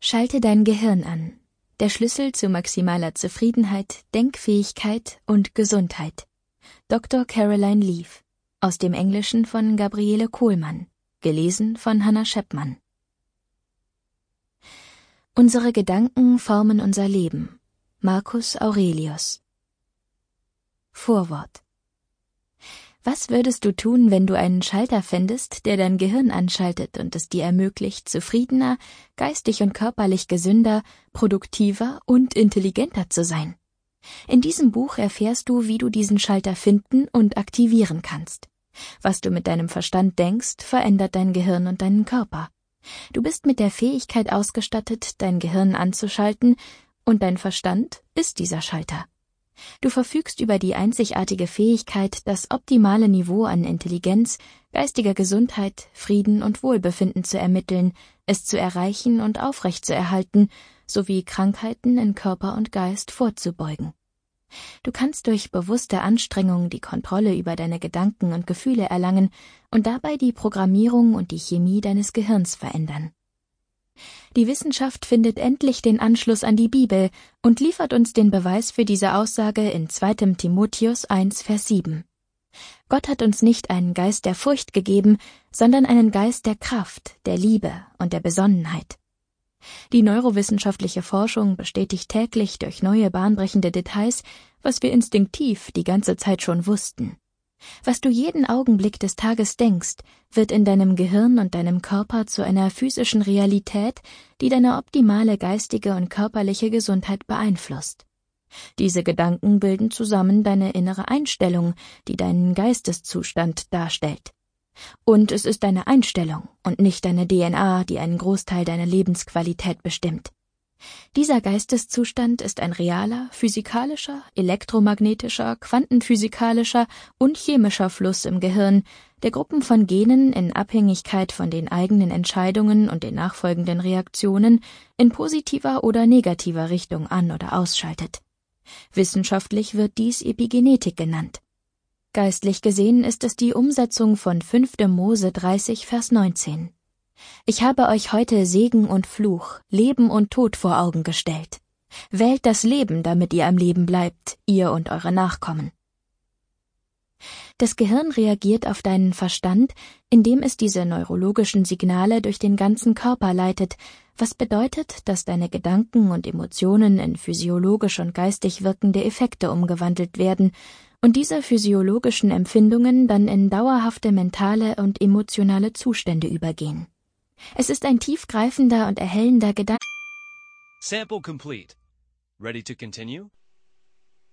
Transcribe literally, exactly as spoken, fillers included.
Schalte dein Gehirn an. Der Schlüssel zu maximaler Zufriedenheit, Denkfähigkeit und Gesundheit. Doktor Caroline Leaf. Aus dem Englischen von Gabriele Kohlmann. Gelesen von Hannah Scheppmann. Unsere Gedanken formen unser Leben. Marcus Aurelius. Vorwort. Was würdest du tun, wenn du einen Schalter fändest, der dein Gehirn anschaltet und es dir ermöglicht, zufriedener, geistig und körperlich gesünder, produktiver und intelligenter zu sein? In diesem Buch erfährst du, wie du diesen Schalter finden und aktivieren kannst. Was du mit deinem Verstand denkst, verändert dein Gehirn und deinen Körper. Du bist mit der Fähigkeit ausgestattet, dein Gehirn anzuschalten, und dein Verstand ist dieser Schalter. Du verfügst über die einzigartige Fähigkeit, das optimale Niveau an Intelligenz, geistiger Gesundheit, Frieden und Wohlbefinden zu ermitteln, es zu erreichen und aufrechtzuerhalten, sowie Krankheiten in Körper und Geist vorzubeugen. Du kannst durch bewusste Anstrengung die Kontrolle über deine Gedanken und Gefühle erlangen und dabei die Programmierung und die Chemie deines Gehirns verändern. Die Wissenschaft findet endlich den Anschluss an die Bibel und liefert uns den Beweis für diese Aussage in zweiter Timotheus eins, Vers sieben. Gott hat uns nicht einen Geist der Furcht gegeben, sondern einen Geist der Kraft, der Liebe und der Besonnenheit. Die neurowissenschaftliche Forschung bestätigt täglich durch neue bahnbrechende Details, was wir instinktiv die ganze Zeit schon wussten. Was du jeden Augenblick des Tages denkst, wird in deinem Gehirn und deinem Körper zu einer physischen Realität, die deine optimale geistige und körperliche Gesundheit beeinflusst. Diese Gedanken bilden zusammen deine innere Einstellung, die deinen Geisteszustand darstellt. Und es ist deine Einstellung und nicht deine D N A, die einen Großteil deiner Lebensqualität bestimmt. Dieser Geisteszustand ist ein realer, physikalischer, elektromagnetischer, quantenphysikalischer und chemischer Fluss im Gehirn, der Gruppen von Genen in Abhängigkeit von den eigenen Entscheidungen und den nachfolgenden Reaktionen in positiver oder negativer Richtung an- oder ausschaltet. Wissenschaftlich wird dies Epigenetik genannt. Geistlich gesehen ist es die Umsetzung von fünfter Mose dreißig, Vers neunzehn. Ich habe euch heute Segen und Fluch, Leben und Tod vor Augen gestellt. Wählt das Leben, damit ihr am Leben bleibt, ihr und eure Nachkommen. Das Gehirn reagiert auf deinen Verstand, indem es diese neurologischen Signale durch den ganzen Körper leitet, was bedeutet, dass deine Gedanken und Emotionen in physiologisch und geistig wirkende Effekte umgewandelt werden und diese physiologischen Empfindungen dann in dauerhafte mentale und emotionale Zustände übergehen. Es ist ein tiefgreifender und erhellender Gedanke. Sample complete. Ready to continue?